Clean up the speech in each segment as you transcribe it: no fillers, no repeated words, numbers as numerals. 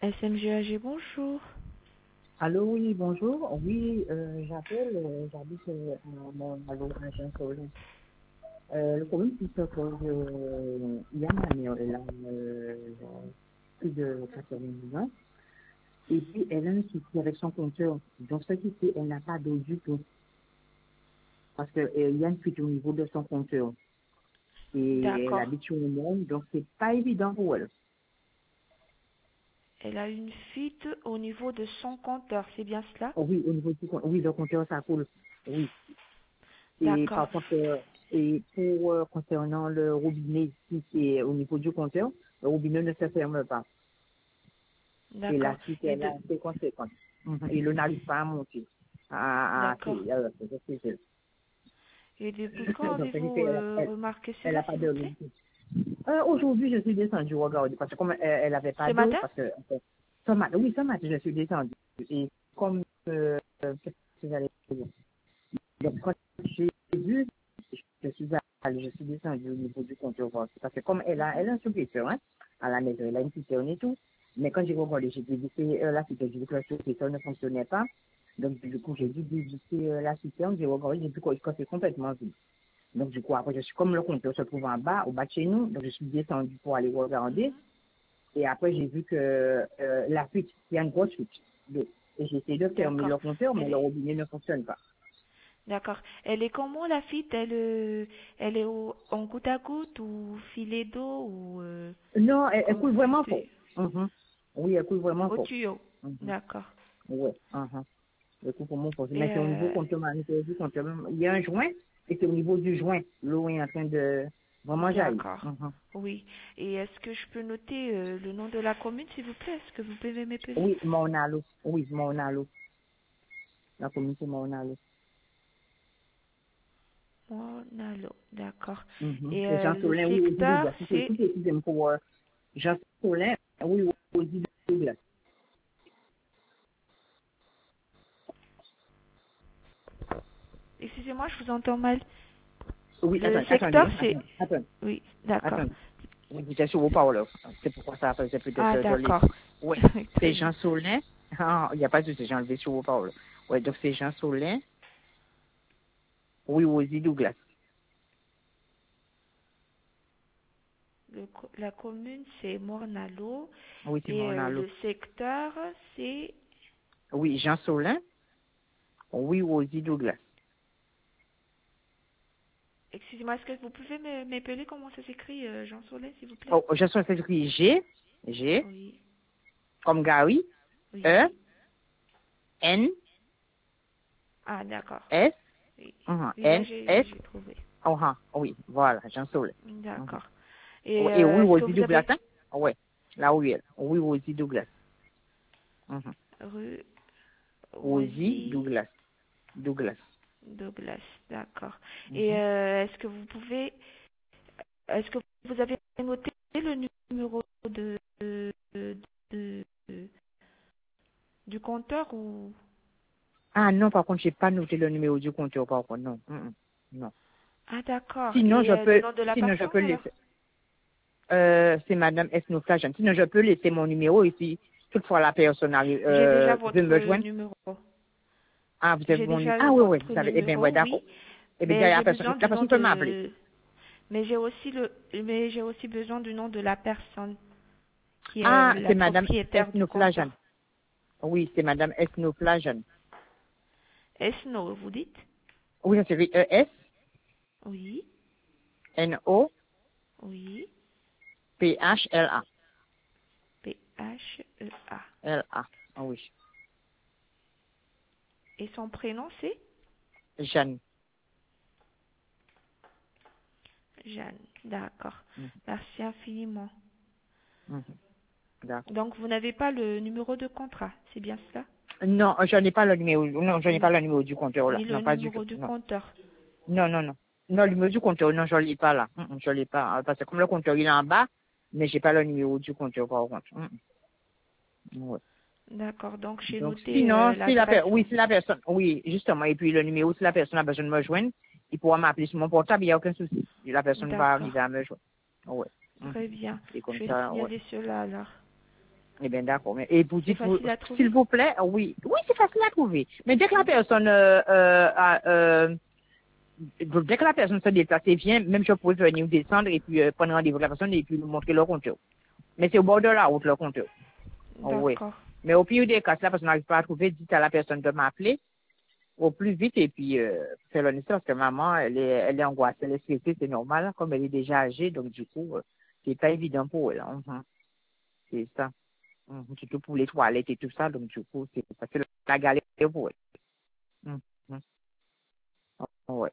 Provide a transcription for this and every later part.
SMGAG, bonjour. Allô, oui, bonjour. Oui, j'appelle, j'habite mon agence Solin. Le problème, c'est que il y a ma mère, elle a plus de 90 ans, et puis elle a un souci avec son compteur. Donc, ce qui fait, elle n'a pas d'eau du tout, parce qu'il y a une fuite au niveau de son compteur. Et elle D'accord. habite sur le monde, donc c'est pas évident pour elle. Elle a une fuite au niveau de son compteur, c'est bien cela? Oh, oui, au niveau du compteur, oui, le compteur, ça coule. Oui. Et D'accord. par contre, et pour concernant le robinet, si c'est au niveau du compteur, le robinet ne se ferme pas. Et D'accord. la suite Et est de... là, c'est conséquent. Et l'eau n'arrive pas à monter. D'accord. C'est Et depuis quand donc, ça avez-vous fait, remarqué elle a cela, pas s'il vous de plaît? l'eau. Aujourd'hui, je suis descendue regarder, parce que comme elle n'avait Ce pas d'eau, matin? parce que ce matin, je suis descendue. Et comme, qu'est-ce que j'allais dire? Donc, quand j'ai vu, je suis descendue au niveau du compteur, parce que comme elle a un suppresseur, hein, à la maison, elle a une citerne et tout. Mais quand j'ai regardé, j'ai dévisé la citerne, j'ai vu que le suppresseur ne fonctionnait pas. Donc, du coup, j'ai dû dévisser la citerne, j'ai regardé, j'ai vu que c'est complètement vide. Donc, du coup, après, je suis comme le compteur se trouve en bas, au bas de chez nous, donc je suis descendue pour aller regarder. Et après, j'ai vu que la fuite, il y a une grosse fuite d'eau. Et j'ai essayé de fermer D'accord. le compteur, mais Elle le est... robinet ne fonctionne pas. D'accord. Elle est comment la fuite? Elle est en goutte à goutte ou filet d'eau ou Non, elle comme coule vraiment fort. c'est Mhm. Oui, elle coule vraiment au fort. tuyau? Mhm. D'accord. Ouais. Elle coule vraiment fort. Mais Et c'est au niveau compteur, il y a un joint, et c'est au niveau du joint. L'eau est en train de vraiment jaillir. d'accord. Oui. Et est-ce que je peux noter le nom de la commune, s'il vous plaît? Est-ce que vous pouvez m'épeler? Oui, Maunalo. Oui, Maunalo. La commune, c'est Maunalo. Monalo, d'accord. Mhm. Et Et Jean le Solin, oui, aussi secteur, Douglas. Si c'est c'est... tout est pour Jean Solin, oui, aussi Douglas. Excusez-moi, je vous entends mal. Oui, Le attendez, secteur, c'est... attendez. Oui, d'accord. Attends, oui, vous êtes sur vos parleurs. C'est pourquoi ça faisait peut-être Ah, que je l'ai. d'accord. Oui, Très c'est bien. Jean Solin. Ah, il n'y a pas de souci, j'ai enlevé sur vos parleurs. Oui, donc c'est Jean Solin. Oui, Rosie Douglas. La commune, c'est Mornalo. Oui, c'est Et mon allo. le secteur, c'est... Oui, Jean Solin. Oui, Rosie Douglas. Excusez-moi, est-ce que vous pouvez m'épeler comment ça s'écrit, Jean Soleil, s'il vous plaît? Oh, Jean Solin s'écrit G, Oui, comme Gary, E, oui. N, Ah, d'accord. S, Oui, oui là, N, S, j'ai trouvé. oui, voilà, Jean Solin. Mhm. D'accord. Et Et oui, est-ce que Rosie vous Douglas, avez hein? Oui, la ruelle. Oui, Rosie Douglas. Mhm. rue Rosie Rosie Douglas. Douglas. Douglas? D'accord. Et Mhm. est-ce que vous avez noté le numéro de- du compteur ou... Ah non, par contre, j'ai pas noté le numéro du compteur, par contre, non. Non. Ah, d'accord. Sinon, Et le nom de la sinon, je personne peux alors? laisser, c'est Madame Esnoflagen. Sinon, je peux laisser mon numéro ici. Toutefois, la personne arrive, J'ai déjà veut votre me joindre. numéro. Ah, vous avez J'ai mon numéro. déjà Ah oui, oui, votre vous avez, eh bien, numéro, ouais, d'accord. oui. Eh bien, Mais j'ai besoin la du nom personne peut m'appeler. de... Mais j'ai aussi besoin du nom de la personne qui est Ah, la c'est Madame propriétaire du Esnoflagen. compteur. Oui, c'est Madame Esnoflagen. Esno, vous dites? Oui, ça s'écrit Oui, oui. Esnopphla. Phea. L-A. Ah oui. Et son prénom, c'est Jeanne. Jeanne. D'accord. Mhm, Merci infiniment. mhm. D'accord. Donc, vous n'avez pas le numéro de contrat, c'est bien cela? Non, je n'ai pas le numéro. Non, je n'ai pas Ni, le numéro du compteur là. ni le Non, pas du tout. numéro du Non. compteur. Non, non, non. Non, le numéro du compteur, non, je ne l'ai pas là. Je ne l'ai pas. Parce que comme le compteur il est en bas, mais j'ai pas le numéro du compteur par contre. Ouais. D'accord. Donc, j'ai Donc noté sinon, l'adresse. si la personne, oui, justement, et puis le numéro, si la personne a besoin de me joindre, il pourra m'appeler sur mon portable, il n'y a aucun souci. Et la personne va D'accord. arriver à me joindre. Ouais. Très bien. Et comme Je vais ça, ouais. signaler cela alors. Eh bien, d'accord. Et vous C'est dites, vous, facile à trouver? s'il vous plaît, oui, oui, c'est facile à trouver. Mais dès que la personne, dès que la personne se déplace et vient, même je peux venir descendre et puis prendre rendez-vous avec la personne et puis lui montrer le compteur. Mais c'est au bord de la route, le compteur. Oh, oui. D'accord. Mais au pire des cas, si la personne n'arrive pas à trouver, dites à la personne de m'appeler au plus vite et puis faire le nécessaire parce que maman, elle est angoissée, elle est stressée, c'est normal, comme elle est déjà âgée, donc du coup, c'est pas évident pour elle. Mhm. C'est ça. Surtout pour les toilettes et tout ça, donc du coup, c'est la galère pour elle. Mhm. Oh, ouais.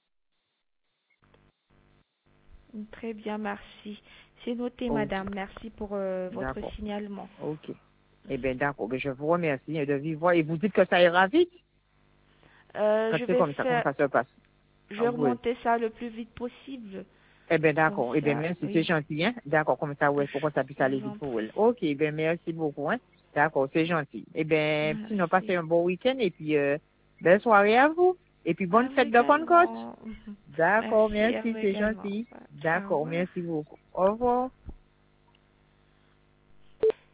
Très bien, merci. C'est noté, Ok. madame. Merci pour votre D'accord. signalement. Ok. Eh bien, d'accord. Ben, je vous remercie de vive voix et vous dites que ça ira vite quand Je c'est vais comme ça se passe. je Ah, vais oui. remonter ça le plus vite possible. Eh bien, Comme d'accord. Eh bien, ça, merci, c'est oui. gentil, hein. D'accord, comme ça, ouais, pour que ça puisse aller vite J'en pour elle. prie. Ok, eh bien, merci beaucoup, hein. D'accord, c'est gentil. Eh bien, sinon, passez Merci. un bon week-end et puis, belle soirée à vous. Et puis, À bonne vous fête de Pentecôte. également. D'accord, Merci à vous merci, c'est également. gentil. Au D'accord, revoir. merci beaucoup. Au revoir.